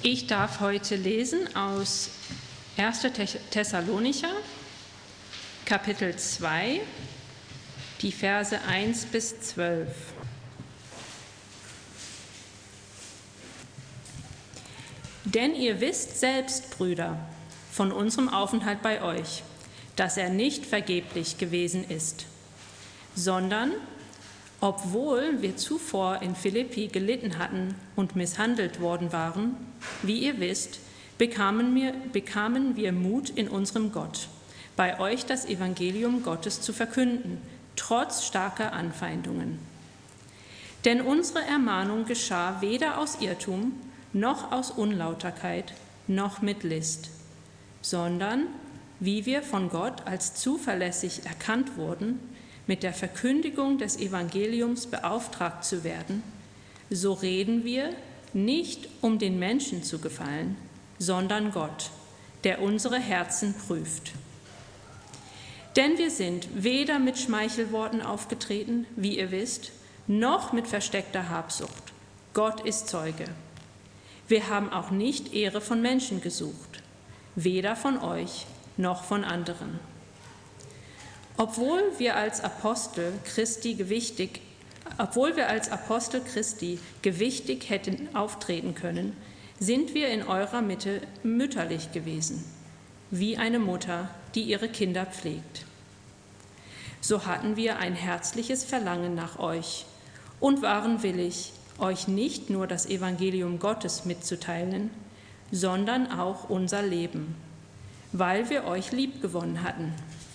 Ich darf heute lesen aus 1. Thessalonicher, Kapitel 2, die Verse 1 bis 12. Denn ihr wisst selbst, Brüder, von unserem Aufenthalt bei euch, dass er nicht vergeblich gewesen ist, sondern, obwohl wir zuvor in Philippi gelitten hatten und misshandelt worden waren, wie ihr wisst, bekamen wir Mut in unserem Gott, bei euch das Evangelium Gottes zu verkünden, trotz starker Anfeindungen. Denn unsere Ermahnung geschah weder aus Irrtum, noch aus Unlauterkeit, noch mit List, sondern, wie wir von Gott als zuverlässig erkannt wurden, mit der Verkündigung des Evangeliums beauftragt zu werden, so reden wir nicht, um den Menschen zu gefallen, sondern Gott, der unsere Herzen prüft. Denn wir sind weder mit Schmeichelworten aufgetreten, wie ihr wisst, noch mit versteckter Habsucht. Gott ist Zeuge. Wir haben auch nicht Ehre von Menschen gesucht, weder von euch noch von anderen. Obwohl wir als Apostel Christi gewichtig hätten auftreten können, sind wir in eurer Mitte mütterlich gewesen, wie eine Mutter, die ihre Kinder pflegt. So hatten wir ein herzliches Verlangen nach euch und waren willig, euch nicht nur das Evangelium Gottes mitzuteilen, sondern auch unser Leben, weil wir euch liebgewonnen hatten.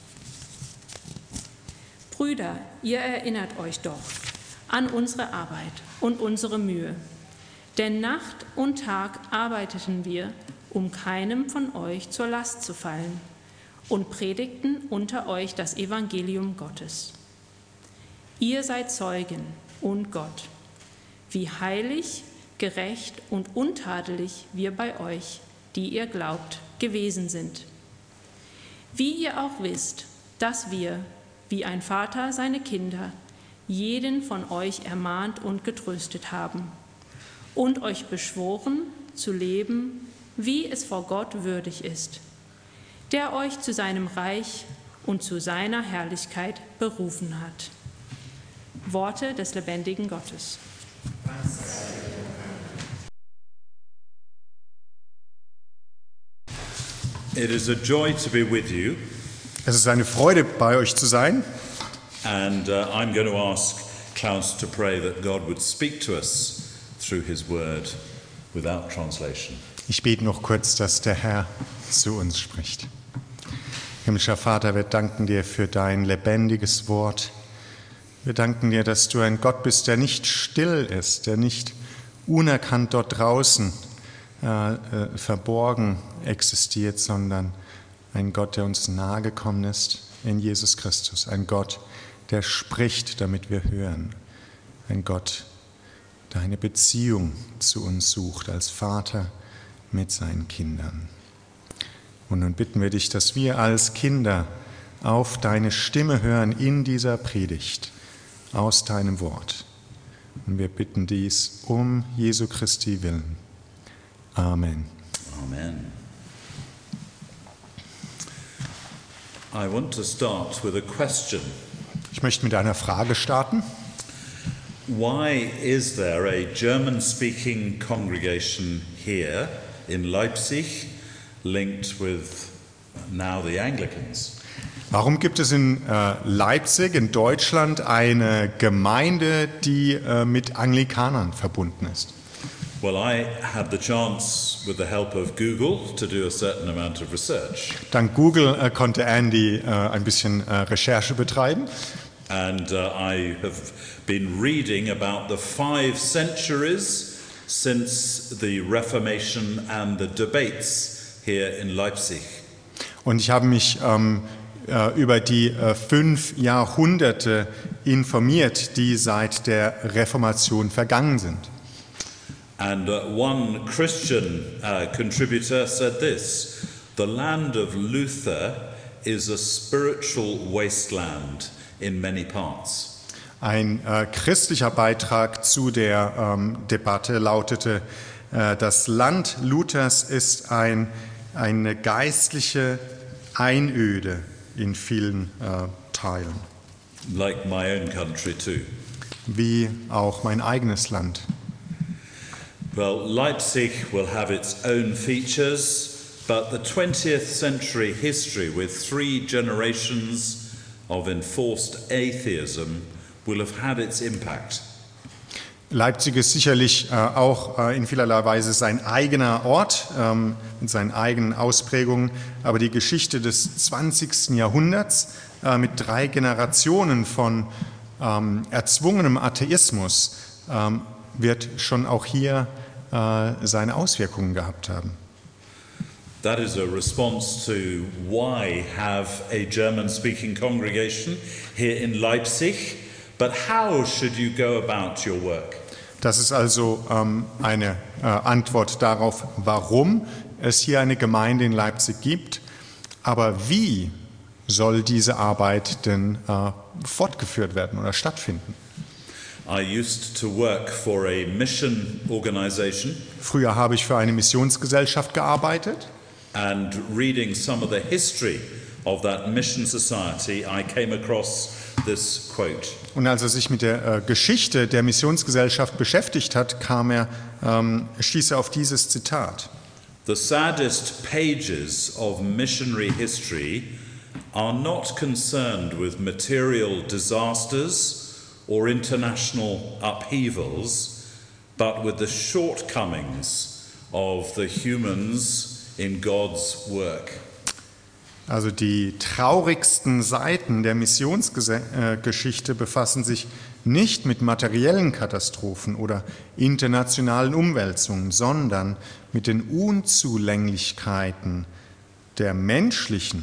Brüder, ihr erinnert euch doch an unsere Arbeit und unsere Mühe, denn Nacht und Tag arbeiteten wir, um keinem von euch zur Last zu fallen, und predigten unter euch das Evangelium Gottes. Ihr seid Zeugen und Gott, wie heilig, gerecht und untadelig wir bei euch, die ihr glaubt, gewesen sind. Wie ihr auch wisst, dass wir, wie ein Vater seine Kinder, jeden von euch ermahnt und getröstet haben und euch beschworen, zu leben, wie es vor Gott würdig ist, der euch zu seinem Reich und zu seiner Herrlichkeit berufen hat. Worte des lebendigen Gottes. It is a joy to be with you. Es ist eine Freude, bei euch zu sein. And I'm going to ask Klaus to pray that God would speak to us through his word without translation. Ich bete noch kurz, dass der Herr zu uns spricht. Himmlischer Vater, wir danken dir für dein lebendiges Wort. Wir danken dir, dass du ein Gott bist, der nicht still ist, der nicht unerkannt dort draußen verborgen existiert, sondern ein Gott, der uns nahe gekommen ist in Jesus Christus. Ein Gott, der spricht, damit wir hören. Ein Gott, der eine Beziehung zu uns sucht als Vater mit seinen Kindern. Und nun bitten wir dich, dass wir als Kinder auf deine Stimme hören in dieser Predigt, aus deinem Wort. Und wir bitten dies um Jesu Christi willen. Amen. Amen. I want to start with a question. Ich möchte mit einer Frage starten. Why is there a German-speaking congregation here in Leipzig linked with now the Anglicans? Warum gibt es in Leipzig, in Deutschland, eine Gemeinde, die mit Anglikanern verbunden ist? Well, I had the chance, with the help of Google, to do a certain amount of research. Dank Google konnte Andy ein bisschen Recherche betreiben. And I have been reading about the 5 centuries since the Reformation and the debates here in Leipzig. Und ich habe mich über die 5 Jahrhunderte informiert, die seit der Reformation vergangen sind. And one Christian contributor said this: the land of Luther is a spiritual wasteland in many parts. Ein christlicher Beitrag zu der Debatte lautete: Das Land Luthers ist eine geistliche Einöde in vielen Teilen, like my own country too. wie auch mein eigenes Land. Well, Leipzig will have its own features, but the 20th century history with 3 generations of enforced atheism will have had its impact. Leipzig ist sicherlich auch in vielerlei Weise sein eigener Ort mit seinen eigenen Ausprägungen, aber die Geschichte des 20. Jahrhunderts mit 3 Generationen von erzwungenem Atheismus wird schon auch hier seine Auswirkungen gehabt haben. That is a response to why have a German-speaking congregation here in Leipzig, but how should you go about your work? Das ist also eine Antwort darauf, warum es hier eine Gemeinde in Leipzig gibt, aber wie soll diese Arbeit denn fortgeführt werden oder stattfinden? I used to work for a mission organization, Früher habe ich für eine Missionsgesellschaft gearbeitet. and reading some of the history of that mission society, I came across this quote. Und als er sich mit der Geschichte der Missionsgesellschaft beschäftigt hat, stieß er auf dieses Zitat. The saddest pages of missionary history are not concerned with material disasters or international upheavals, but with the shortcomings of the humans in God's work. Also die traurigsten Seiten der Missionsgeschichte befassen sich nicht mit materiellen Katastrophen oder internationalen Umwälzungen, sondern mit den Unzulänglichkeiten der menschlichen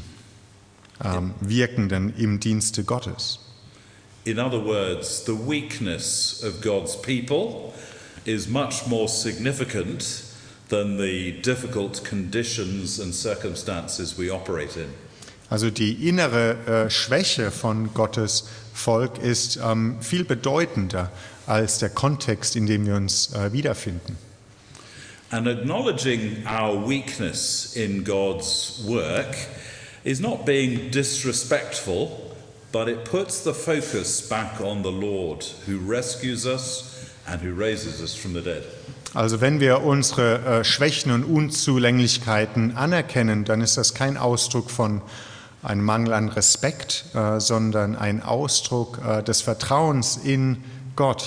Wirkenden im Dienste Gottes. In other words, the weakness of God's people is much more significant than the difficult conditions and circumstances we operate in. Also die innere Schwäche von Gottes Volk ist viel bedeutender als der Kontext, in dem wir uns wiederfinden. And acknowledging our weakness in God's work is not being disrespectful, but it puts the focus back on the Lord who rescues us and who raises us from the dead. Also wenn wir unsere Schwächen und Unzulänglichkeiten anerkennen, dann ist das kein Ausdruck von einem Mangel an Respekt, sondern ein Ausdruck des Vertrauens in Gott.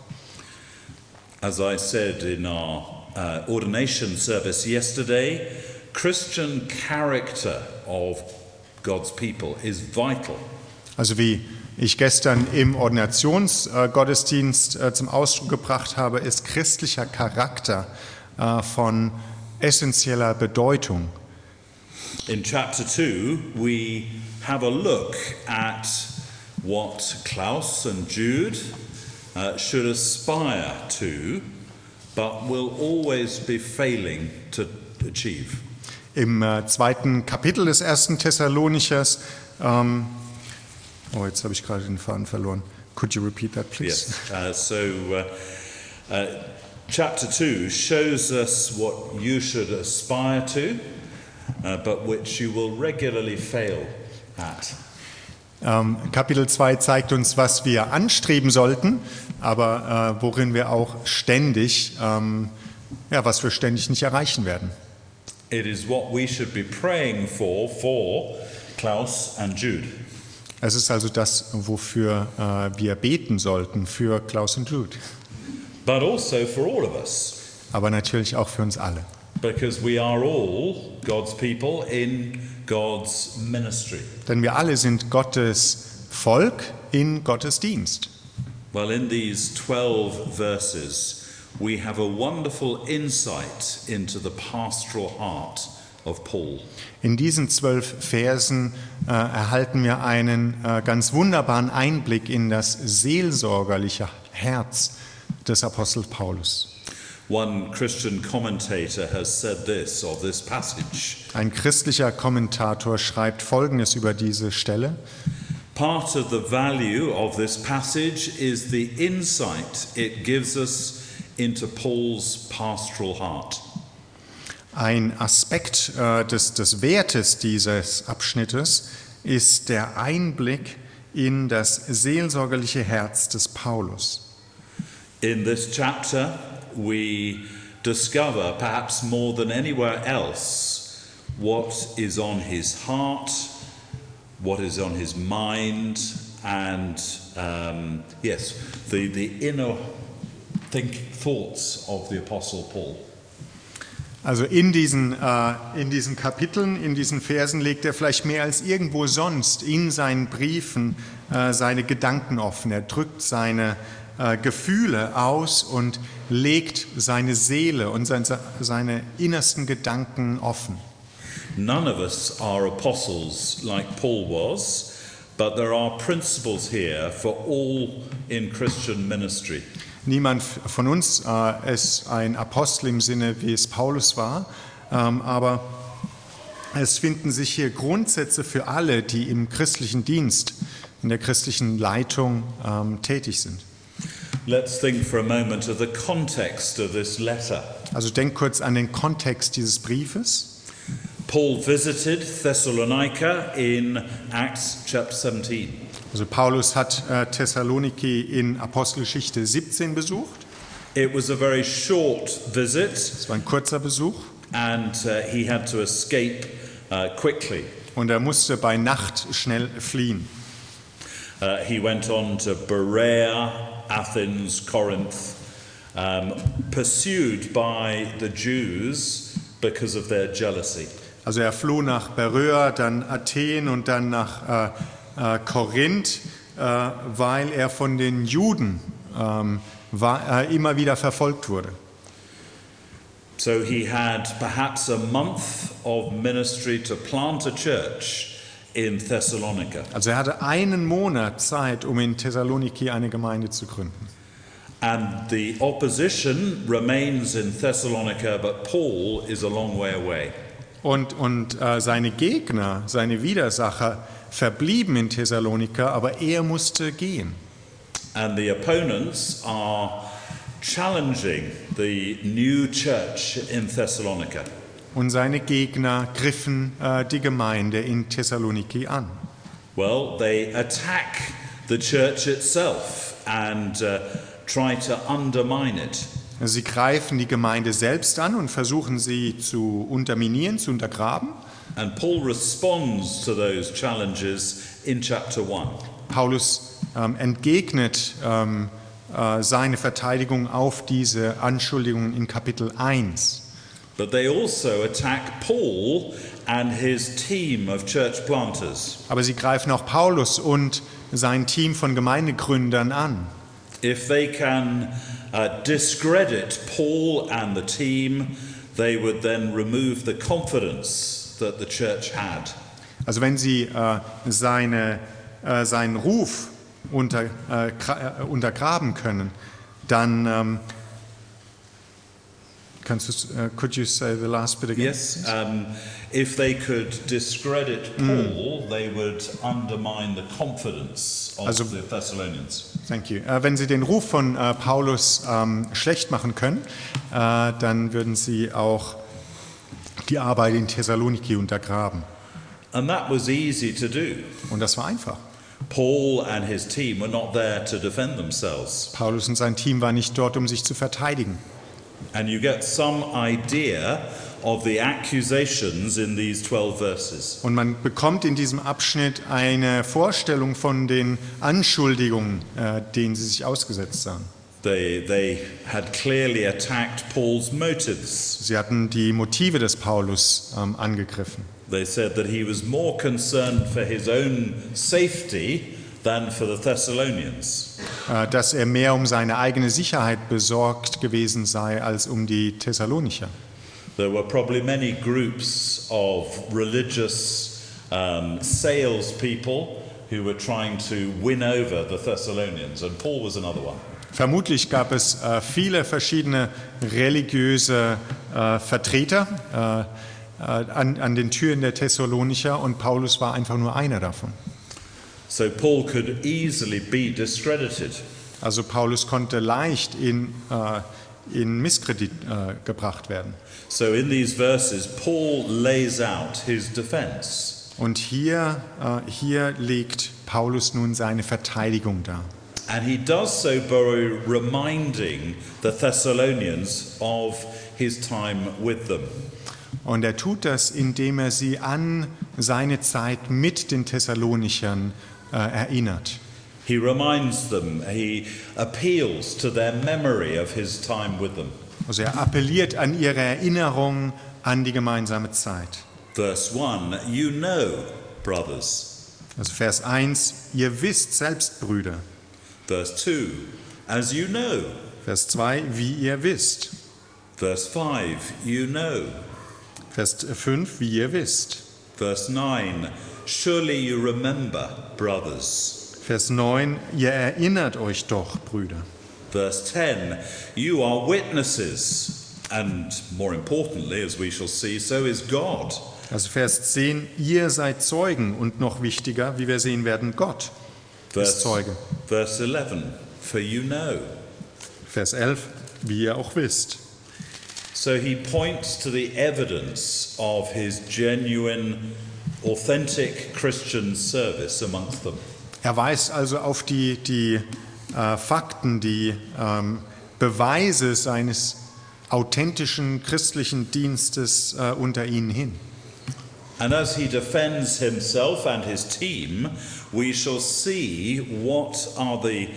As I said in our ordination service yesterday, Christian character of God's people is vital. Also wie ich gestern im Ordinationsgottesdienst zum Ausdruck gebracht habe, ist christlicher Charakter von essentieller Bedeutung. In chapter 2, we have a look at what Klaus and Jude should aspire to, but will always be failing to achieve. Im 2. Kapitel des 1. Thessalonichers, jetzt habe ich gerade den Faden verloren. Could you repeat that, please? Yes. Chapter 2 shows us what you should aspire to, but which you will regularly fail at. Kapitel 2 zeigt uns, was wir anstreben sollten, aber worin wir auch ständig, was wir ständig nicht erreichen werden. It is what we should be praying for Klaus and Jude. Es ist also das, wofür wir beten sollten, für Klaus und Jude. But also for all of us. Aber natürlich auch für uns alle. Because we are all God's people in God's ministry. Denn wir alle sind Gottes Volk in Gottes Dienst. Well, in these 12 verses, we have a wonderful insight into the pastoral heart of Paul. In diesen 12 Versen erhalten wir einen ganz wunderbaren Einblick in das seelsorgerliche Herz des Apostels Paulus. One Christian commentator has said this of this passage. Ein christlicher Kommentator schreibt Folgendes über diese Stelle. Part of the value of this passage is the insight it gives us into Paul's pastoral heart. Ein Aspekt des Wertes dieses Abschnittes ist der Einblick in das seelsorgerliche Herz des Paulus. In this chapter, we discover, perhaps more than anywhere else, what is on his heart, what is on his mind, and the inner thoughts of the Apostle Paul. Also in diesen Kapiteln, in diesen Versen legt er vielleicht mehr als irgendwo sonst in seinen Briefen seine Gedanken offen. Er drückt seine Gefühle aus und legt seine Seele und seine innersten Gedanken offen. None of us are apostles like Paul was, but there are principles here for all in Christian ministry. Niemand von uns ist ein Apostel im Sinne, wie es Paulus war, aber es finden sich hier Grundsätze für alle, die im christlichen Dienst, in der christlichen Leitung tätig sind. Let's think for a moment of the context of this letter. Also denk kurz an den Kontext dieses Briefes. Paul visited Thessalonica in Acts chapter 17. Also Paulus hat Thessaloniki in Apostelgeschichte 17 besucht. It was a very short visit, Es war ein kurzer Besuch and he had to escape quickly. und er musste bei Nacht schnell fliehen. He went on to Berea, Athens, Corinth, pursued by the Jews because of their jealousy. Also er floh nach Beröa, dann Athen und dann nach Korinth, weil er von den Juden immer wieder verfolgt wurde. So he had perhaps a month of ministry to plant a church in Thessalonica. Also er hatte einen Monat Zeit, um in Thessaloniki eine Gemeinde zu gründen. And the opposition remains in Thessalonica, but Paul is a long way away. Und seine Gegner, seine Widersacher verblieben in Thessalonika, aber er musste gehen. And the opponents are challenging the new church in Thessalonica. Und seine Gegner griffen die Gemeinde in Thessaloniki an. Well, they attack the church itself and try to undermine it. Sie greifen die Gemeinde selbst an und versuchen sie zu unterminieren, zu untergraben. And Paul responds to those challenges in chapter 1. Paulus entgegnet seine Verteidigung auf diese Anschuldigungen in Kapitel 1. But they also attack Paul and his team of church planters. Aber sie greifen auch Paulus und sein Team von Gemeindegründern an. If they can discredit Paul and the team, they would then remove the confidence that the church had. Also wenn sie seinen Ruf untergraben können, dann could you say the last bit again? Yes, if they could discredit Paul, they would undermine the confidence of the Thessalonians. Thank you. Wenn sie den Ruf von Paulus schlecht machen können, dann würden sie auch die Arbeit in Thessaloniki untergraben. And that was easy to do. Und das war einfach. Paul and his team were not there to defend themselves. Paulus und sein Team waren nicht dort, um sich zu verteidigen. And you get some idea of the accusations in these 12 verses. Und man bekommt in diesem Abschnitt eine Vorstellung von den Anschuldigungen, denen sie sich ausgesetzt sahen. They had clearly attacked Paul's motives. Sie hatten die Motive des Paulus angegriffen. They said that he was more concerned for his own safety than for the Thessalonians. Dass er mehr um seine eigene Sicherheit besorgt gewesen sei als um die Thessalonicher. There were probably many groups of religious salespeople who were trying to win over the Thessalonians, and Paul was another one. Vermutlich gab es viele verschiedene religiöse Vertreter an den Türen der Thessalonicher und Paulus war einfach nur einer davon. So Paul could easily be discredited. Also Paulus konnte leicht in Misskredit gebracht werden. So in these verses, Paul lays out his defense. Und hier legt Paulus nun seine Verteidigung dar. And he does so by reminding the Thessalonians of his time with them. Und er tut das, indem er sie an seine Zeit mit den Thessalonichern erinnert. He reminds them, he appeals to their memory of his time with them. Also er appelliert an ihre Erinnerung an die gemeinsame Zeit. Verse 1, you know, brothers. Also Vers 1, ihr wisst selbst, Brüder. Verse 2, as you know. Vers 2, wie ihr wisst. Verse 5, you know. Vers 5, wie ihr wisst. Verse 9, surely you remember, brothers. Vers 9, ihr erinnert euch doch, Brüder. Verse 10, you are witnesses, and more importantly, as we shall see, so is God. Also Vers 10, ihr seid Zeugen und noch wichtiger, wie wir sehen werden, Gott ist Zeuge. Verse 11, for you know. Vers 11, wie ihr auch wisst. So he points to the evidence of his genuine, authentic Christian service amongst them. Er weist also auf die Fakten, die Beweise seines authentischen christlichen Dienstes unter ihnen hin. And as he defends himself and his team, we shall see what are the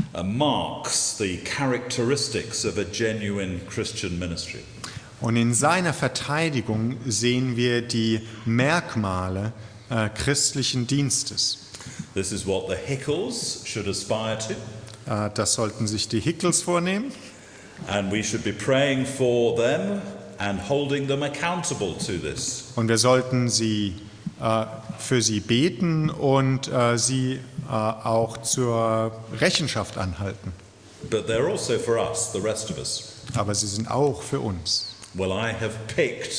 marks, the characteristics of a genuine Christian ministry. Und in seiner Verteidigung sehen wir die Merkmale christlichen Dienstes. This is what the Hickles should aspire to. Das sollten sich die Hickles vornehmen. And we should be praying for them and holding them accountable to this. Und wir sollten für sie beten und sie auch zur Rechenschaft anhalten. But they're also for us, the rest of us. Aber sie sind auch für uns. Well, I have picked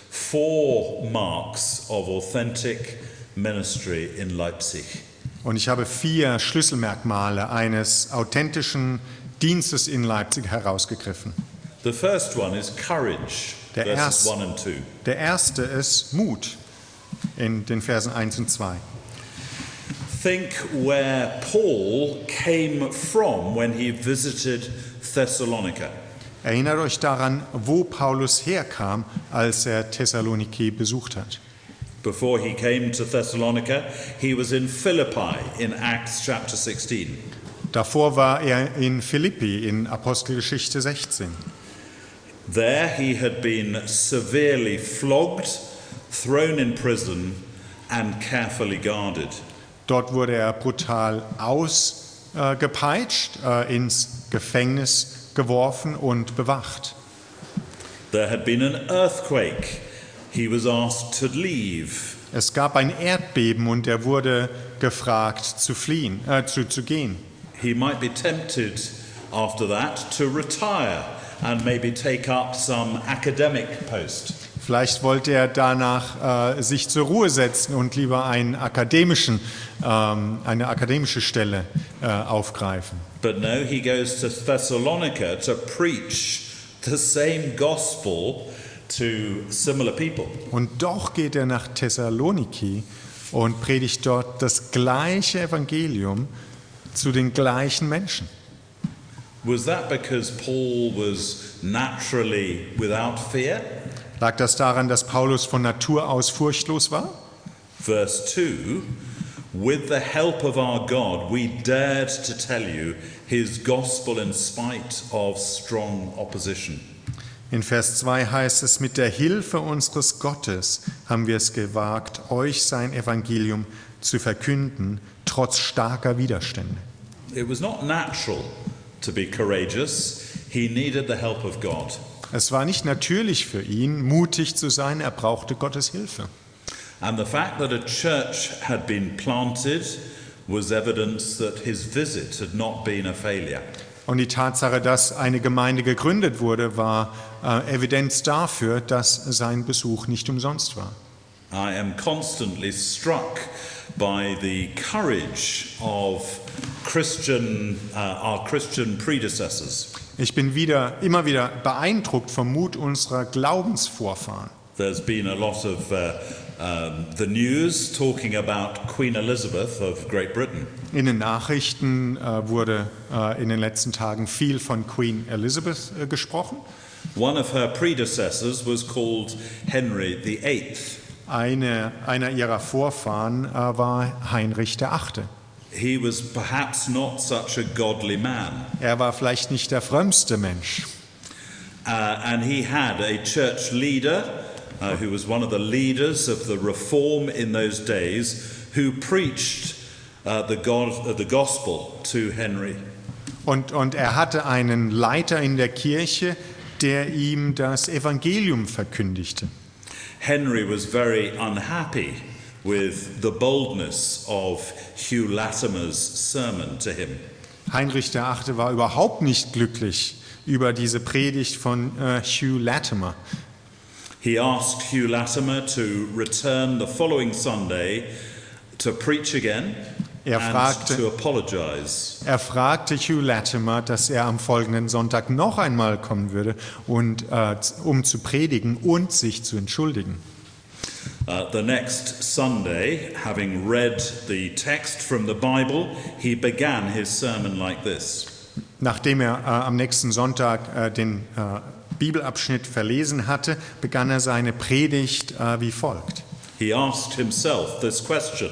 4 marks of authentic ministry in Leipzig. Und ich habe 4 Schlüsselmerkmale eines authentischen Dienstes in Leipzig herausgegriffen. The first one is courage, verses 1 and 2. Der erste ist Mut in den Versen 1 und 2. Think where Paul came from when he visited Thessalonica. Erinnert euch daran, wo Paulus herkam, als er Thessaloniki besucht hat. Before he came to Thessalonica, he was in Philippi in Acts chapter 16. Davor war er in Philippi in Apostelgeschichte 16. There he had been severely flogged, thrown in prison and carefully guarded. Dort wurde er brutal ausgepeitscht, ins Gefängnis geworfen und bewacht. There had been an earthquake. He was asked to leave. Es gab ein Erdbeben und er wurde gefragt zu fliehen, zu gehen. He might be tempted after that to retire and maybe take up some academic post. Vielleicht wollte er danach sich zur Ruhe setzen und lieber eine akademische Stelle aufgreifen. But no, he goes to Thessalonica to preach the same gospel to similar people. Und doch geht er nach Thessaloniki und predigt dort das gleiche Evangelium zu den gleichen Menschen. Was that because Paul was naturally without fear? Lag das daran, dass Paulus von Natur aus furchtlos war? Verse 2, with the help of our God, we dared to tell you his gospel in spite of strong opposition. In Vers 2 heißt es, mit der Hilfe unseres Gottes haben wir es gewagt, euch sein Evangelium zu verkünden, trotz starker Widerstände. It was not natural to be courageous. He needed the help of God. Es war nicht natürlich für ihn, mutig zu sein, er brauchte Gottes Hilfe. And the fact that a church had been planted was evidence that his visit had not been a failure. Und die Tatsache, dass eine Gemeinde gegründet wurde, war Evidenz dafür, dass sein Besuch nicht umsonst war. I am constantly struck by the courage of our Christian predecessors. Ich bin immer wieder beeindruckt vom Mut unserer Glaubensvorfahren. There's been a lot of the news talking about Queen Elizabeth of Great Britain. In den Nachrichten wurde in den letzten Tagen viel von Queen Elizabeth gesprochen. One of her predecessors was called Henry VIII. Einer ihrer Vorfahren war Heinrich VIII. He was perhaps not such a godly man. Er war vielleicht nicht der frömmste Mensch. And he had a church leader who was one of the leaders of the reform in those days, who preached the gospel to Henry. Und er hatte einen Leiter in der Kirche, der ihm das Evangelium verkündigte. Henry was very unhappy with the boldness of Hugh Latimer's sermon to him. Heinrich VIII. War überhaupt nicht glücklich über diese Predigt von Hugh Latimer. He asked Hugh Latimer to return the following Sunday to preach again and to apologize. Er fragte Hugh Latimer, dass er am folgenden Sonntag noch einmal kommen würde, um zu predigen und sich zu entschuldigen. The next Sunday, having read the text from the Bible, he began his sermon like this. Nachdem er am nächsten Sonntag den Bibelabschnitt verlesen hatte, begann er seine Predigt wie folgt. He asked himself this question.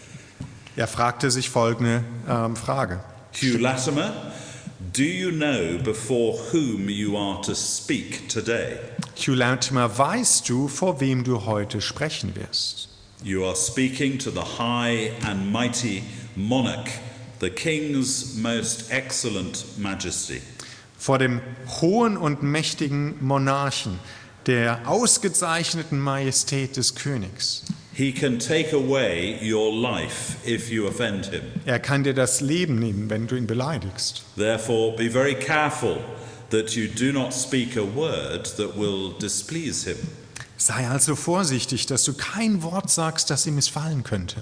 Er fragte sich folgende Frage. Hugh Latimer, do you know before whom you are to speak today? Hugh Latimer, weißt du, vor wem du heute sprechen wirst? You are speaking to the high and mighty monarch, the king's most excellent majesty. Vor dem hohen und mächtigen Monarchen, der ausgezeichneten Majestät des Königs. He can take away your life if you offend him. Er kann dir das Leben nehmen, wenn du ihn beleidigst. Therefore, be very careful that you do not speak a word that will displease him. Sei also vorsichtig, dass du kein Wort sagst, das ihm missfallen könnte.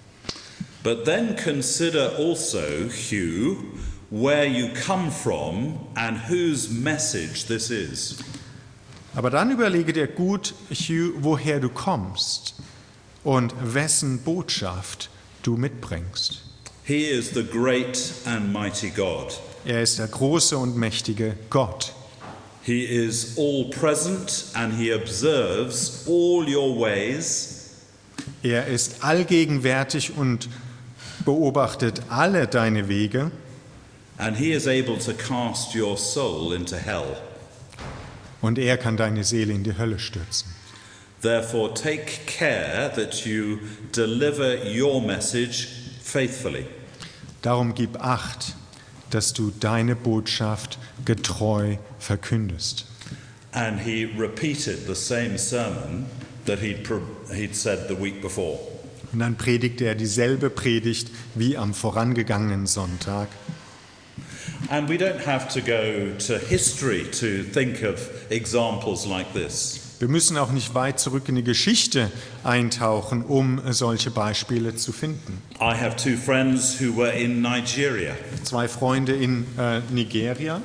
But then consider also, Hugh, where you come from and whose message this is. Aber dann überlege dir gut, Hugh, woher du kommst und wessen Botschaft du mitbringst. He is the great and mighty God. Er ist der große und mächtige Gott. He is all present and he observes all your ways. Er ist allgegenwärtig und beobachtet alle deine Wege. And he is able to cast your soul into hell. Und er kann deine Seele in die Hölle stürzen. Therefore, take care that you deliver your message faithfully. Darum gib Acht, dass du deine Botschaft getreu verkündest. And he repeated the same sermon that he'd said the week before. Und dann predigte er dieselbe Predigt wie am vorangegangenen Sonntag. And we don't have to go to history to think of examples like this. Wir müssen auch nicht weit zurück in die Geschichte eintauchen, um solche Beispiele zu finden. I have two friends who were in Nigeria. 2 Freunde in Nigeria.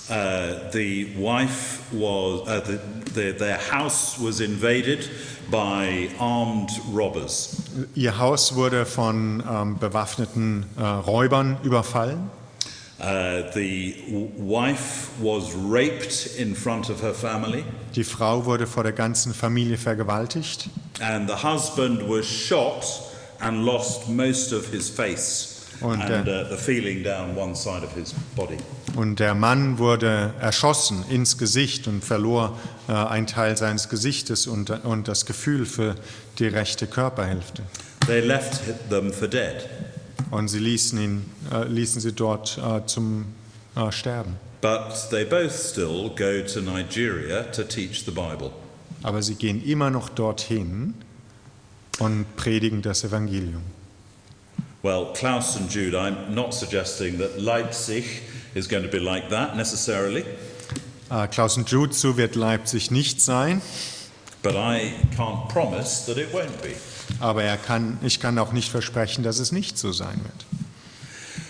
The wife was their house was invaded by armed robbers. Ihr Haus wurde von bewaffneten Räubern überfallen. The wife was raped in front of her family. Die Frau wurde vor der ganzen Familie vergewaltigt. And the husband was shot and lost most of his face and the feeling down one side of his body. Und der Mann wurde erschossen ins Gesicht und verlor einen Teil seines Gesichtes und das Gefühl für die rechte Körperhälfte. They left them for dead. Und sie ließen sie dort zum Sterben. But they both still go to Nigeria to teach the Bible. Aber sie gehen immer noch dorthin und predigen das Evangelium. Well, Klaus and Jude, I'm not suggesting that Leipzig is going to be like that necessarily. Klaus und Jude, so wird Leipzig nicht sein. But I can't promise that it won't be. Aber ich kann auch nicht versprechen, dass es nicht so sein wird.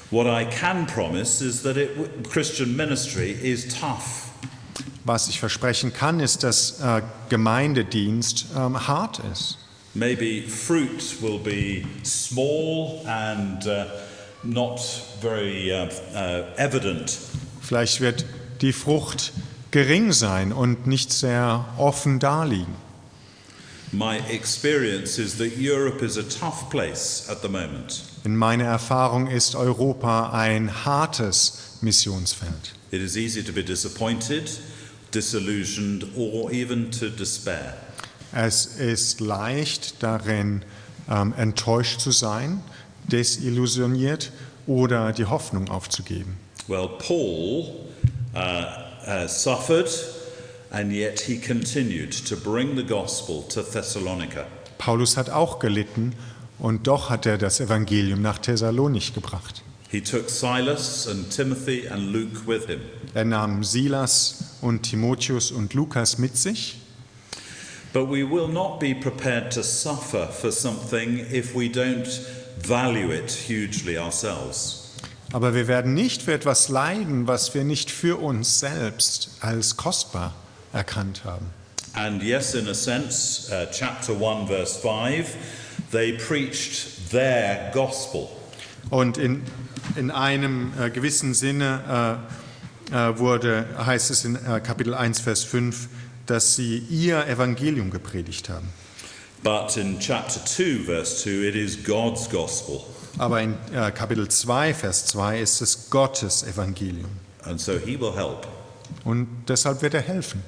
What I can promise is that Christian ministry is tough. Was ich versprechen kann, ist, dass Gemeindedienst hart ist. Maybe fruit will be small and not very evident. Vielleicht wird die Frucht gering sein und nicht sehr offen daliegen. My experience is that Europe is a tough place at the moment. In meiner Erfahrung ist Europa ein hartes Missionsfeld. It is easy to be disappointed, disillusioned or even to despair. Es ist leicht darin, enttäuscht zu sein, desillusioniert oder die Hoffnung aufzugeben. Well, Paul suffered, and yet he continued to bring the gospel to Thessalonica. Paulus hat auch gelitten und doch hat er das Evangelium nach Thessalonich gebracht. He took Silas and Timothy and Luke with him. Er nahm Silas und Timotheus und Lukas mit sich. But we will not be prepared to suffer for something if we don't value it hugely ourselves. Aber wir werden nicht für etwas leiden, was wir nicht für uns selbst als kostbar erkannt haben. And yes, in a sense, chapter 1, verse 5, they preached their gospel. Und in einem gewissen Sinne heißt es in Kapitel 1, Vers 5, dass sie ihr Evangelium gepredigt haben. But in chapter 2, verse 2, it is God's gospel. Aber in Kapitel 2, Vers 2 ist es Gottes Evangelium. And so he will help. Und deshalb wird er helfen.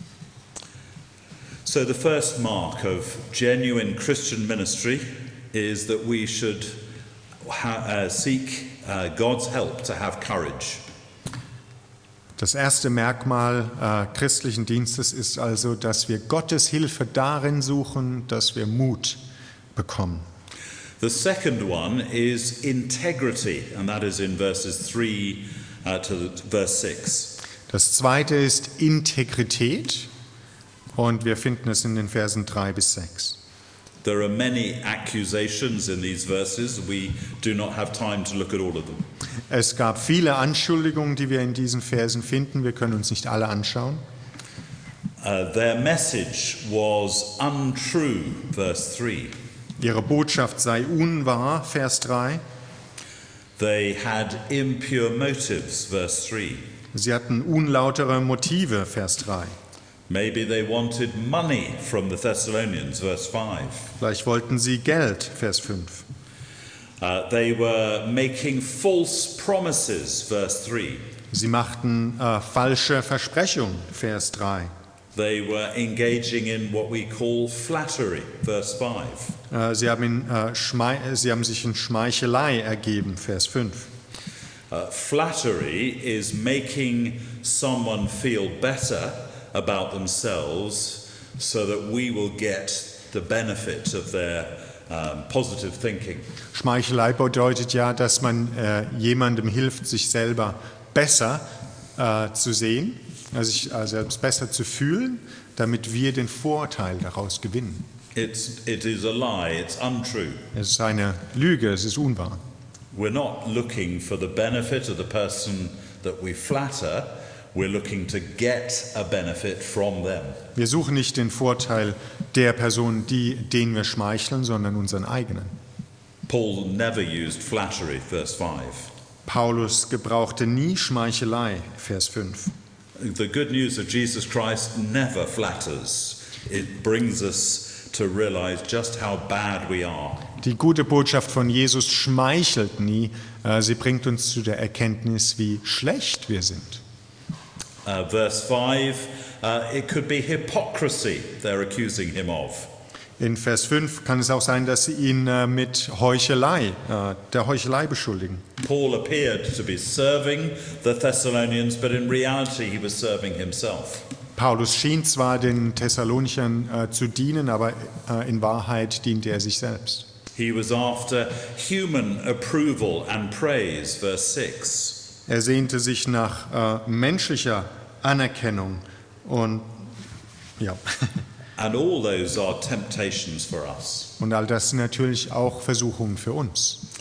So the first mark of genuine Christian ministry is that we should seek God's help to have courage. Das erste Merkmal christlichen Dienstes ist also, dass wir Gottes Hilfe darin suchen, dass wir Mut bekommen. The second one is integrity, and that is in verses 3 to verse 6. Das zweite ist Integrität und wir finden es in den Versen 3 bis 6. There are many accusations in these verses. We do not have time to look at all of them. Es gab viele Anschuldigungen, die wir in diesen Versen finden. Wir können uns nicht alle anschauen. Their message was untrue, verse 3. Ihre Botschaft sei unwahr, Vers 3. They had impure motives, verse 3. Sie hatten unlautere Motive, Vers 3. Maybe they wanted money from the Thessalonians, verse 5. Vielleicht wollten sie Geld, Vers 5. They were making false promises, verse 3. Sie machten falsche Versprechungen, Vers 3. They were engaging in what we call flattery, verse 5. Sie haben sich in Schmeichelei ergeben, Vers 5. Flattery is making someone feel better about themselves so that we will get the benefit of their positive thinking. Schmeichelei bedeutet ja, dass man jemandem hilft, sich selber besser zu sehen, sich selbst besser zu fühlen, damit wir den Vorteil daraus gewinnen. It is a lie, it's untrue. Es ist eine Lüge, es ist unwahr. We're not looking for the benefit of the person that we flatter. We're looking to get a benefit from them. Wir suchen nicht den Vorteil der Person, denen wir schmeicheln, sondern unseren eigenen. Paul never used flattery, verse 5. Paulus gebrauchte nie Schmeichelei, Vers 5. The good news of Jesus Christ never flatters. It brings us to realize just how bad we are. Die gute Botschaft von Jesus schmeichelt nie. Sie bringt uns zu der Erkenntnis, wie schlecht wir sind. Verse 5, it could be hypocrisy they're accusing him of. In Vers 5 kann es auch sein, dass sie ihn mit Heuchelei, der Heuchelei beschuldigen. Paul appeared to be serving the Thessalonians, but in reality he was serving himself. Paulus schien zwar den Thessalonichern zu dienen, aber in Wahrheit diente er sich selbst. He was after human approval and praise, verse 6. Er sehnte sich nach menschlicher Anerkennung und ja. And all those are temptations for us. Und all das sind natürlich auch Versuchungen für uns.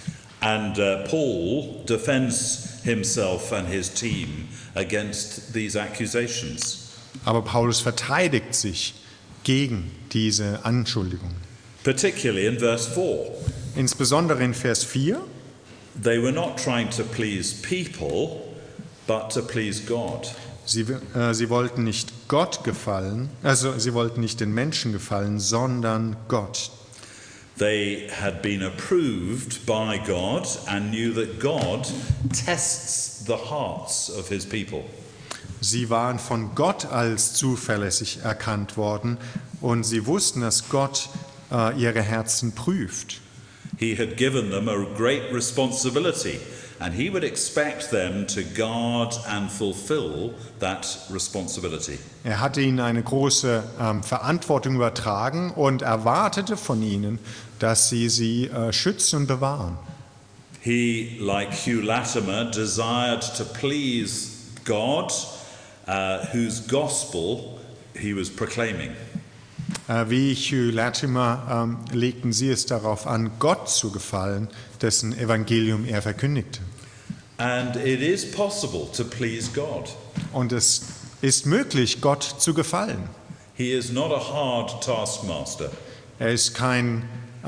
And Paul defends himself and his team against these accusations. Aber Paulus verteidigt sich gegen diese Anschuldigungen. Particularly in verse 4. Insbesondere in Vers 4. They were not trying to please people, but to please God. Sie wollten nicht Gott gefallen, also sie wollten nicht den Menschen gefallen, sondern Gott. They had been approved by God and knew that God tests the hearts of his people. Sie waren von Gott als zuverlässig erkannt worden und sie wussten, dass Gott ihre Herzen prüft. He had given them a great responsibility, and he would expect them to guard and fulfill that responsibility. Er hatte ihnen eine große Verantwortung übertragen und erwartete von ihnen, dass sie schützen und bewahren. He, like Hugh Latimer, desired to please God, whose gospel he was proclaiming. Wie Hugh Latimer legten sie es darauf an, Gott zu gefallen, dessen Evangelium er verkündigte. And it is possible to please God. Und es ist möglich, Gott zu gefallen. He is not a hard taskmaster. Er ist kein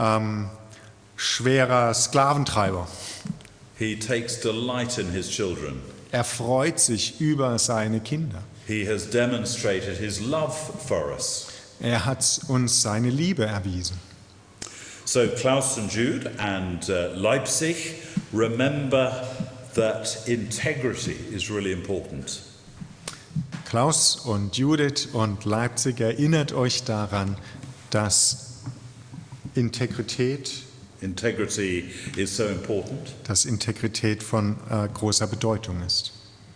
schwerer Sklaventreiber. He takes delight in his children. Er freut sich über seine Kinder. He has demonstrated his love for us. Er hat uns seine Liebe erwiesen. So Klaus and Jude and Leipzig, remember that integrity is really important. Klaus und Judith und Leipzig, erinnert euch daran, dass Integrität is so important. Dass Integrität von großer Bedeutung ist.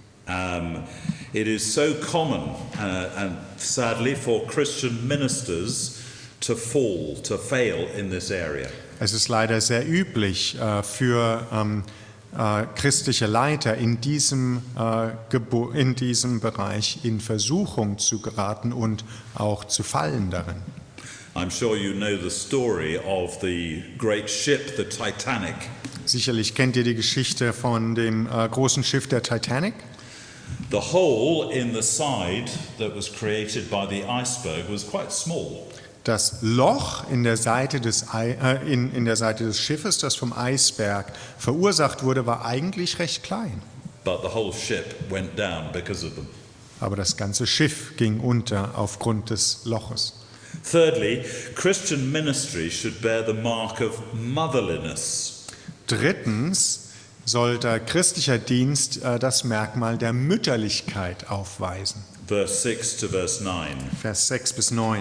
It is so common, and sadly for Christian ministers, to fail in this area. Es ist leider sehr üblich für christliche Leiter in diesem Bereich in Versuchung zu geraten und auch zu fallen darin. I'm sure you know the story of the great ship, the Titanic. Sicherlich kennt ihr die Geschichte von dem großen Schiff der Titanic. The hole in the side that was created by the iceberg was quite small. Das Loch in der Seite des Schiffes, das vom Eisberg verursacht wurde, war eigentlich recht klein. But the whole ship went down because of them. Aber das ganze Schiff ging unter aufgrund des Loches. Thirdly, Christian ministry should bear the mark of motherliness. Drittens sollte christlicher Dienst das Merkmal der Mütterlichkeit aufweisen. Verse 6 to verse 9. Vers 6 bis 9.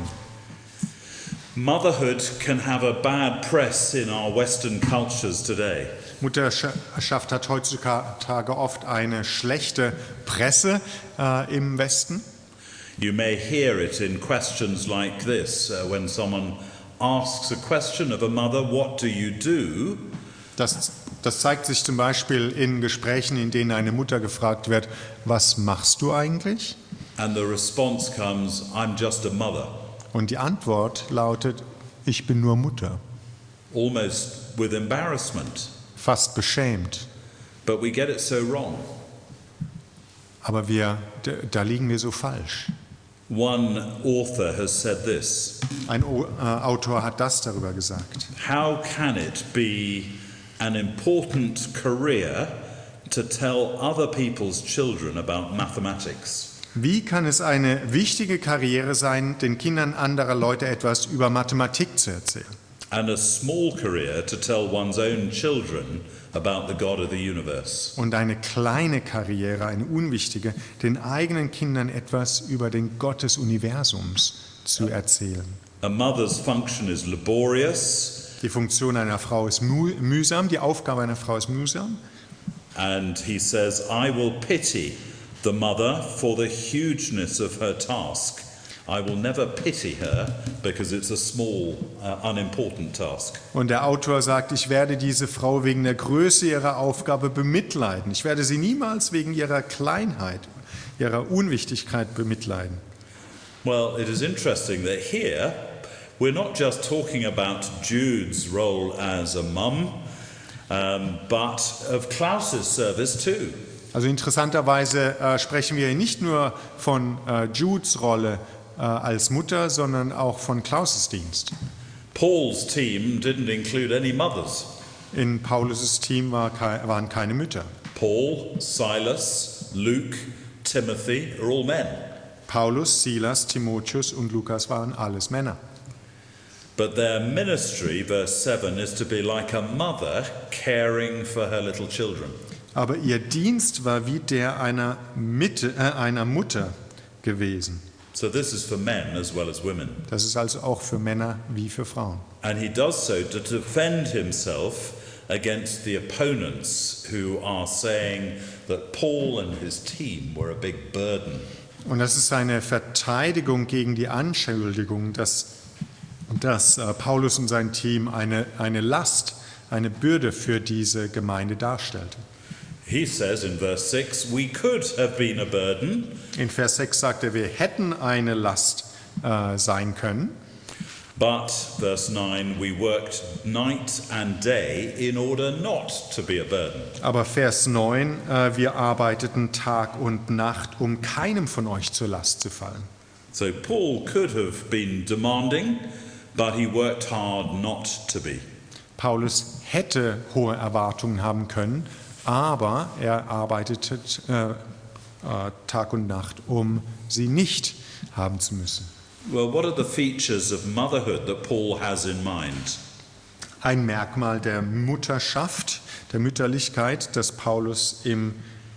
Motherhood can have a bad press in our Western cultures today. Mutterschaft hat heutzutage oft eine schlechte Presse im Westen. You may hear it in questions like this, when someone asks a question of a mother, what do you do? Das zeigt sich zum Beispiel in Gesprächen, in denen eine Mutter gefragt wird, was machst du eigentlich? And the response comes, I'm just a mother. Und die Antwort lautet, ich bin nur Mutter. Almost with embarrassment. Fast beschämt. But we get it so wrong. Aber da liegen wir so falsch. One author has said this. Ein Autor hat das darüber gesagt. How can it be an important career to tell other people's children about mathematics? Wie kann es eine wichtige Karriere sein, den Kindern anderer Leute etwas über Mathematik zu erzählen? And a small career to tell one's own children about the God of the universe. Und eine kleine Karriere, eine unwichtige, den eigenen Kindern etwas über den Gott des Universums zu erzählen. A mother's function is laborious. Die Funktion einer Frau ist mühsam, die Aufgabe einer Frau ist mühsam. And he says, I will pity the mother for the hugeness of her task. I will never pity her because it's a small, unimportant task. Und der Autor sagt, ich werde diese Frau wegen der Größe ihrer Aufgabe bemitleiden. Ich werde sie niemals wegen ihrer Kleinheit, ihrer Unwichtigkeit bemitleiden. Well, it is interesting that here we're not just talking about Jude's role as a mum but of Klaus's service too. Also interessanterweise sprechen wir nicht nur von Judes Rolle als Mutter, sondern auch von Klaus' Dienst. Paul's team didn't include any mothers. In Paulus' Team waren keine Mütter. Paul, Silas, Luke, Timothy are all men. Paulus, Silas, Timotheus und Lukas waren alles Männer. But their ministry, verse 7, is to be like a mother caring for her little children. Aber ihr Dienst war wie der einer Mutter gewesen. So this is for men as well as women. Das ist also auch für Männer wie für Frauen. And he does so to defend himself against the opponents who are saying that Paul and his team were a big burden. Und das ist eine Verteidigung gegen die Anschuldigung, dass Paulus und sein Team eine Last, eine Bürde für diese Gemeinde darstellte. He says in verse 6, we could have been a burden. In Vers 6 sagt er, wir hätten eine Last sein können. But, verse 9, we worked night and day in order not to be a burden. Aber Vers 9, wir arbeiteten Tag und Nacht, um keinem von euch zur Last zu fallen. So Paul could have been demanding, but he worked hard not to be. Paulus hätte hohe Erwartungen haben können, aber er arbeitete Tag und Nacht, um sie nicht haben zu müssen. Well, what are the features of motherhood that Paul has in mind? Ein Merkmal der Mutterschaft, der Mütterlichkeit, das Paulus im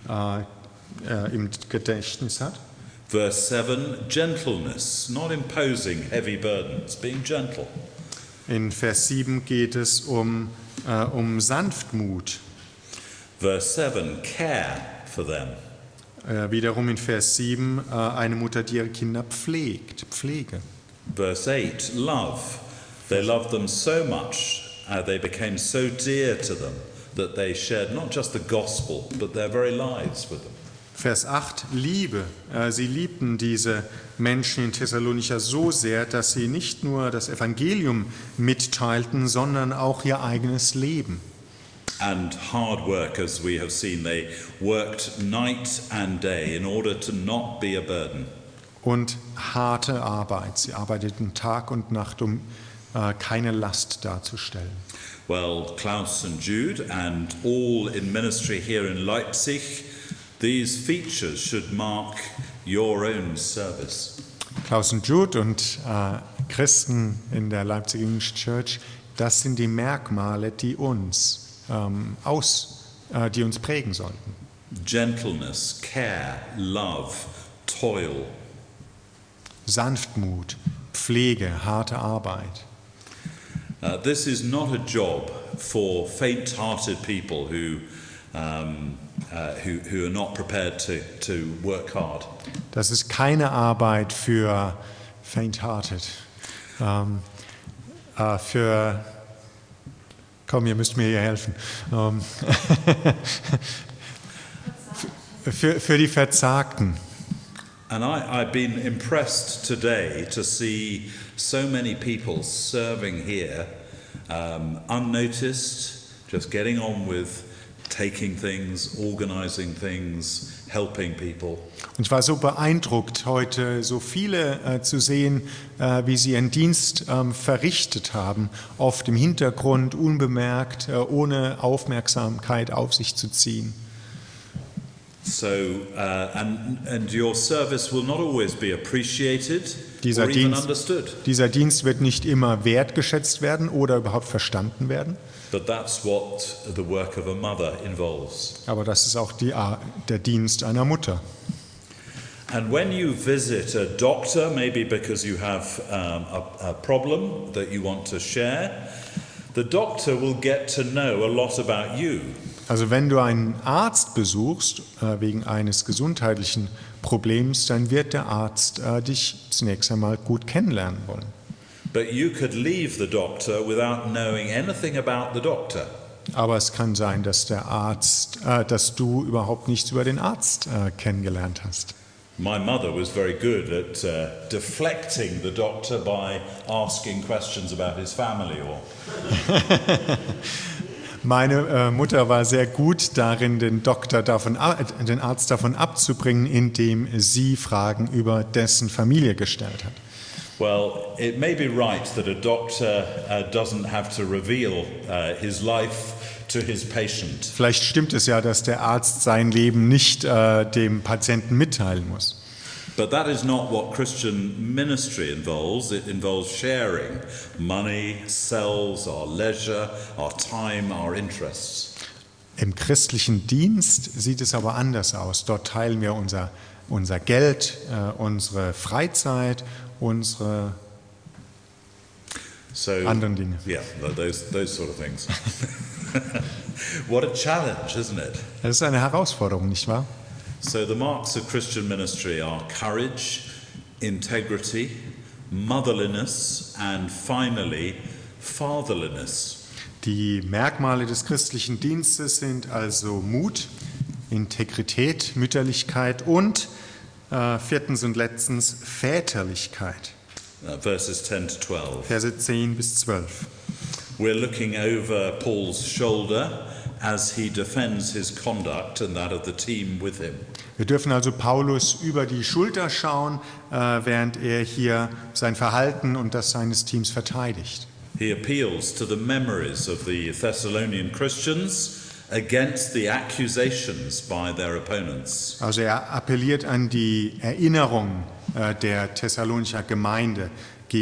Gedächtnis hat. Verse 7, gentleness, not imposing heavy burdens, being gentle. In Vers 7 geht es um Sanftmut. Verse 7, care for them. Wiederum in Vers 7 eine Mutter, die ihre Kinder pflegt, Pflege. Verse 8, love. They loved them so much, they became so dear to them that they shared not just the gospel, but their very lives with them. Vers 8, Liebe. Sie liebten diese Menschen in Thessalonicher so sehr, dass sie nicht nur das Evangelium mitteilten, sondern auch ihr eigenes Leben. And hard work, as we have seen, they worked night and day in order to not be a burden. Und harte Arbeit. Sie arbeiteten Tag und Nacht, um keine Last darzustellen. Well, Klaus and Jude and all in ministry here in Leipzig, these features should mark your own service. Klaus und Jude und Christen in der Leipzig English Church, das sind die Merkmale, die uns prägen sollten. Gentleness, care, love, toil. Sanftmut, Pflege, harte Arbeit. This is not a job for faint-hearted people who are not prepared to work hard. Das ist keine Arbeit für faint-hearted. Komm, ihr müsst mir hier helfen. Für die Verzagten. And I've been impressed today to see so many people serving here, unnoticed, just getting on with taking things, organizing things, helping people. Und ich war so beeindruckt, heute so viele zu sehen, wie sie ihren Dienst verrichtet haben, oft im Hintergrund, unbemerkt, ohne Aufmerksamkeit auf sich zu ziehen. So, and your service will not always be appreciated Dieser or even Dienst, understood. dieser Dienst wird nicht immer wertgeschätzt werden oder überhaupt verstanden werden. But that's what the work of a mother involves. Aber das ist auch der Dienst einer Mutter. And when you visit a doctor, maybe because you have a problem that you want to share, the doctor will get to know a lot about you. Also wenn du einen Arzt besuchst wegen eines gesundheitlichen Problems, dann wird der Arzt dich zunächst einmal gut kennenlernen wollen. But you could leave the doctor without knowing anything about the doctor. Aber es kann sein, dass dass du überhaupt nichts über den Arzt kennengelernt hast. My mother was very good at deflecting the doctor by asking questions about his family. Meine Mutter war sehr gut darin, den Arzt davon abzubringen, indem sie Fragen über dessen Familie gestellt hat. Well, it may be right that a doctor doesn't have to reveal his life to his patient. Vielleicht stimmt es ja, dass der Arzt sein Leben nicht dem Patienten mitteilen muss. But that is not what Christian ministry involves. It involves sharing money, selves, our leisure, our time, our interests. Im christlichen Dienst sieht es aber anders aus. Dort teilen wir unser Geld, unsere Freizeit, unsere anderen Dinge. Yeah, those sort of things. What a challenge, isn't it? Das ist eine Herausforderung, nicht wahr? So the marks of Christian ministry are courage, integrity, motherliness and finally fatherliness. Die Merkmale des christlichen Dienstes sind also Mut, Integrität, Mütterlichkeit und viertens und letztens Väterlichkeit. Verses 10 to 12. Verse 10 bis 12. We're looking over Paul's shoulder as he defends his conduct and that of the team with him. Wir dürfen also Paulus über die Schulter schauen, während er hier sein Verhalten und das seines Teams verteidigt. He appeals to the memories of the Thessalonian Christians against the accusations by their opponents. Also er appelliert an die Erinnerung der Thessalonicher Gemeinde,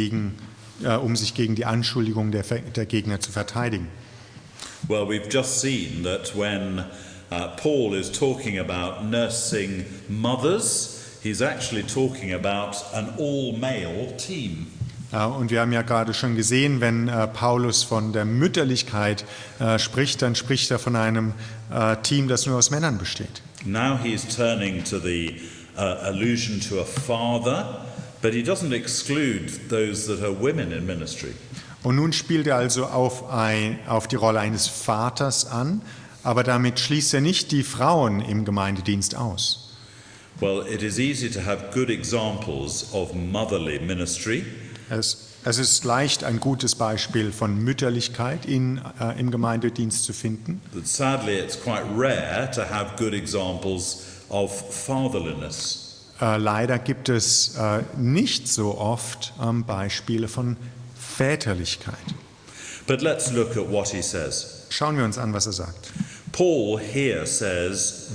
um sich gegen die Anschuldigungen der Gegner zu verteidigen. Well, we've just seen that when Paul is talking about nursing mothers, he's actually talking about an all-male team. Und wir haben ja gerade schon gesehen, wenn Paulus von der Mütterlichkeit spricht, dann spricht er von einem Team, das nur aus Männern besteht. Now he's turning to the allusion to a father, but he doesn't exclude those that are women in ministry. Und nun spielt er also auf die Rolle eines Vaters an, aber damit schließt er nicht die Frauen im Gemeindedienst aus. Well, it is easy to have good examples of motherly ministry. Es ist leicht, ein gutes Beispiel von Mütterlichkeit im Gemeindedienst zu finden. But sadly, it's quite rare to have good examples of fatherliness. Leider gibt es nicht so oft Beispiele von Väterlichkeit. But let's look at what he says. Schauen wir uns an, was er sagt. Paul here says,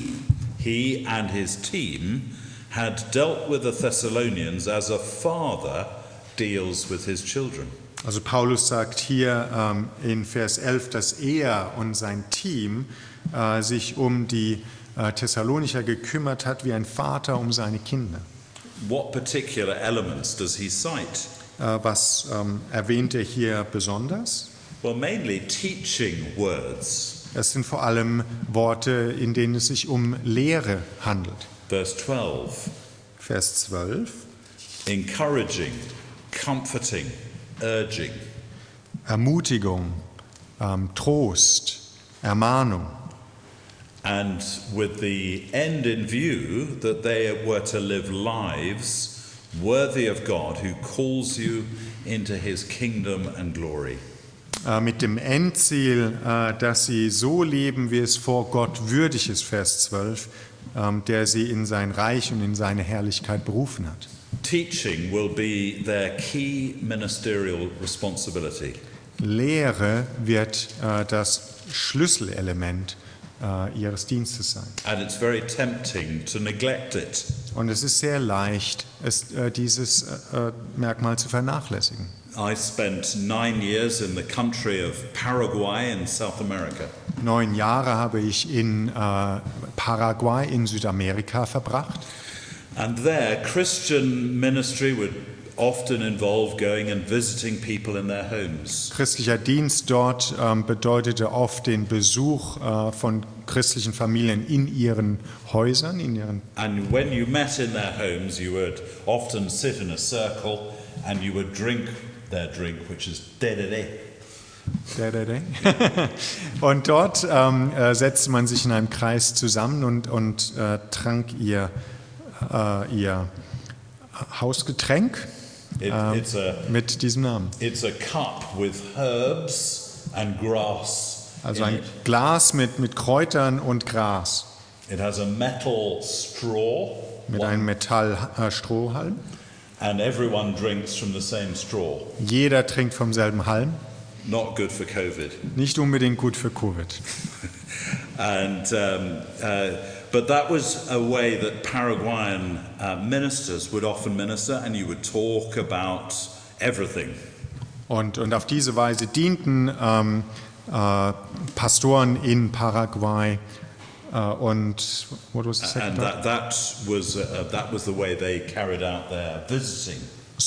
he and his team had dealt with the Thessalonians as a father deals with his children. Also Paulus sagt hier in Vers 11, dass er und sein Team sich um die Thessalonicher gekümmert hat, wie ein Vater um seine Kinder. What particular elements does he cite? Was erwähnt er hier besonders? Well, mainly teaching words. Es sind vor allem Worte, in denen es sich um Lehre handelt. Verse 12. Vers 12. Encouraging, comforting, urging. Ermutigung, Trost, Ermahnung. And with the end in view that they were to live lives worthy of God who calls you into his kingdom and glory. Mit dem Endziel, dass sie so leben, wie es vor Gott würdig ist, Vers 12, der sie in sein Reich und in seine Herrlichkeit berufen hat. Teaching will be their key ministerial responsibility. Lehre wird das Schlüsselelement ihres Dienstes sein. And it's very tempting to neglect it. Und es ist sehr leicht, dieses Merkmal zu vernachlässigen. I spent 9 years in the country of Paraguay in South America. 9 Jahre habe ich in Paraguay in Südamerika verbracht. And there, Christian ministry would often involve going and visiting people in their homes. Christlicher Dienst dort bedeutete oft den Besuch von christlichen Familien in ihren Häusern, And when you met in their homes, you would often sit in a circle and you would drink their drink, which is dedede. Und dort setzte man sich in einem Kreis zusammen und trank ihr Hausgetränk mit diesem Namen. It's a cup with herbs and grass Also in ein it. Glas mit Kräutern und Gras, It has a metal straw, mit einem Metallstrohhalm. and everyone drinks from the same straw. Jeder trinkt vom selben Halm. Not good for COVID. Nicht unbedingt gut für Covid. And but that was a way that Paraguayan ministers would often minister, and you would talk about everything. Und auf diese Weise dienten Pastoren in Paraguay und what was the second And part? that was the way they carried out their visiting.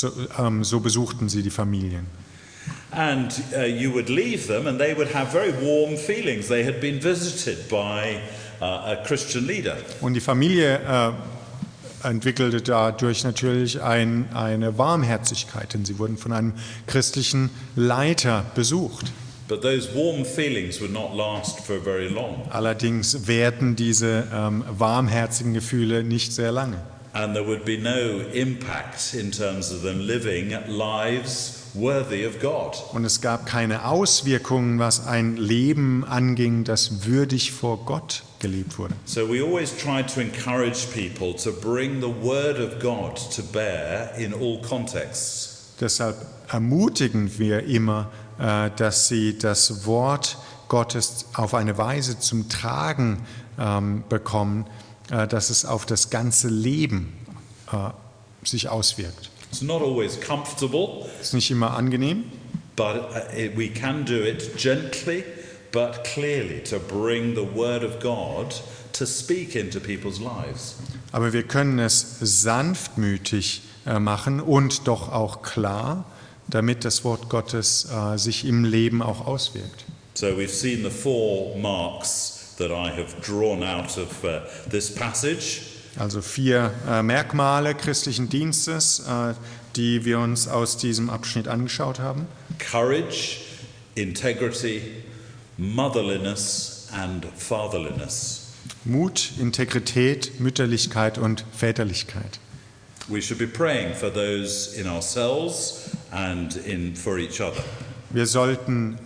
So besuchten sie die Familien. And you would leave them, and they would have very warm feelings. They had been visited by a Christian leader. Und die Familie entwickelte dadurch natürlich eine Warmherzigkeit, denn sie wurden von einem christlichen Leiter besucht. But those warm feelings would not last for very long. Allerdings währten diese warmherzigen Gefühle nicht sehr lange. And there would be no impact in terms of them living lives worthy of God. Und es gab keine Auswirkungen, was ein Leben anging, das würdig vor Gott gelebt wurde. So we always try to encourage people to bring the word of God to bear in all contexts. Deshalb ermutigen wir immer, dass sie das Wort Gottes auf eine Weise zum Tragen bekommen, dass es auf das ganze Leben sich auswirkt. It's not always comfortable, Es ist nicht immer angenehm, but we can do it gently but clearly to bring the word of God to speak into people's lives. aber wir können es sanftmütig machen und doch auch klar, damit das Wort Gottes sich im Leben auch auswirkt. So we've seen the 4 marks that I have drawn out of this passage. Also 4 Merkmale christlichen Dienstes, die wir uns aus diesem Abschnitt angeschaut haben. Courage, integrity, motherliness and fatherliness. Mut, Integrität, Mütterlichkeit und Väterlichkeit. We should be praying for those in ourselves and for each other. Wir sollten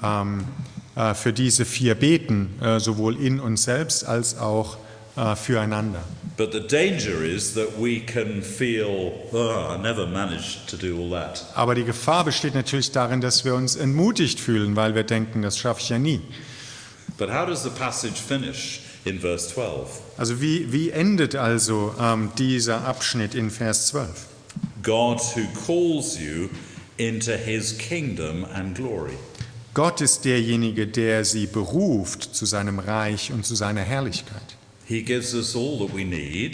für diese 4 beten, sowohl in uns selbst als auch füreinander. But the danger is that we can feel, I never managed to do all that. Aber die Gefahr besteht natürlich darin, dass wir uns entmutigt fühlen, weil wir denken, das schaffe ich ja nie. But how does the passage finish in verse 12? Also wie endet also dieser Abschnitt in Vers 12? God who calls you into his kingdom and glory. Gott ist derjenige, der sie beruft zu seinem Reich und zu seiner Herrlichkeit. He gives us all that we need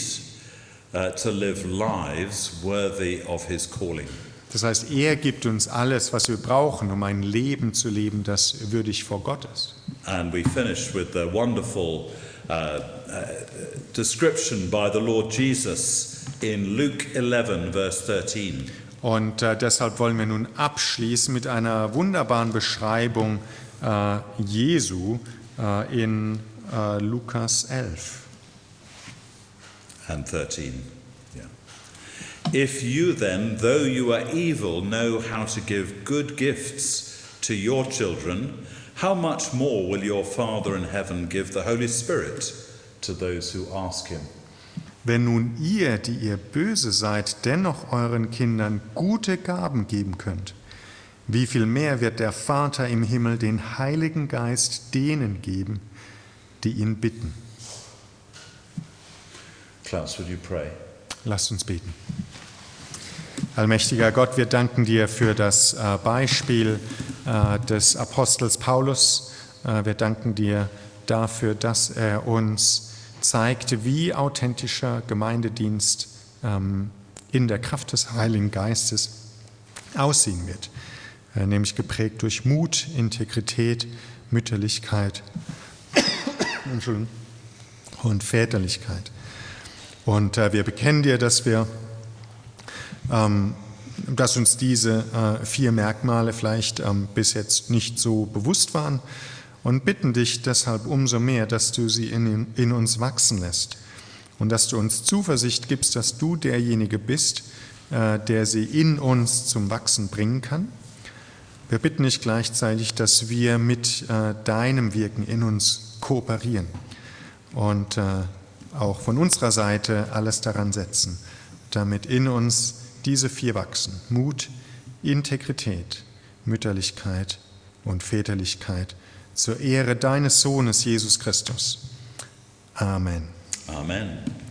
to live lives worthy of his calling. Das heißt, er gibt uns alles, was wir brauchen, um ein Leben zu leben, das würdig vor Gott ist. And we finish with the wonderful description by the Lord Jesus in Luke 11, verse 13. Und deshalb wollen wir nun abschließen mit einer wunderbaren Beschreibung Jesu in Lukas 11. And 13. Yeah. If you then, though you are evil, know how to give good gifts to your children, how much more will your Father in heaven give the Holy Spirit to those who ask him? Wenn nun ihr, die ihr böse seid, dennoch euren Kindern gute Gaben geben könnt, wie viel mehr wird der Vater im Himmel den Heiligen Geist denen geben, die ihn bitten? Klaus, would you pray? Lasst uns beten. Allmächtiger Gott, wir danken dir für das Beispiel des Apostels Paulus. Wir danken dir dafür, dass er uns zeigte, wie authentischer Gemeindedienst in der Kraft des Heiligen Geistes aussehen wird, nämlich geprägt durch Mut, Integrität, Mütterlichkeit und Väterlichkeit. Und wir bekennen dir, dass uns diese 4 Merkmale vielleicht bis jetzt nicht so bewusst waren und bitten dich deshalb umso mehr, dass du sie in uns wachsen lässt und dass du uns Zuversicht gibst, dass du derjenige bist, der sie in uns zum Wachsen bringen kann. Wir bitten dich gleichzeitig, dass wir mit deinem Wirken in uns kooperieren und auch von unserer Seite alles daran setzen, damit in uns diese 4 wachsen: Mut, Integrität, Mütterlichkeit und Väterlichkeit zur Ehre deines Sohnes Jesus Christus. Amen. Amen.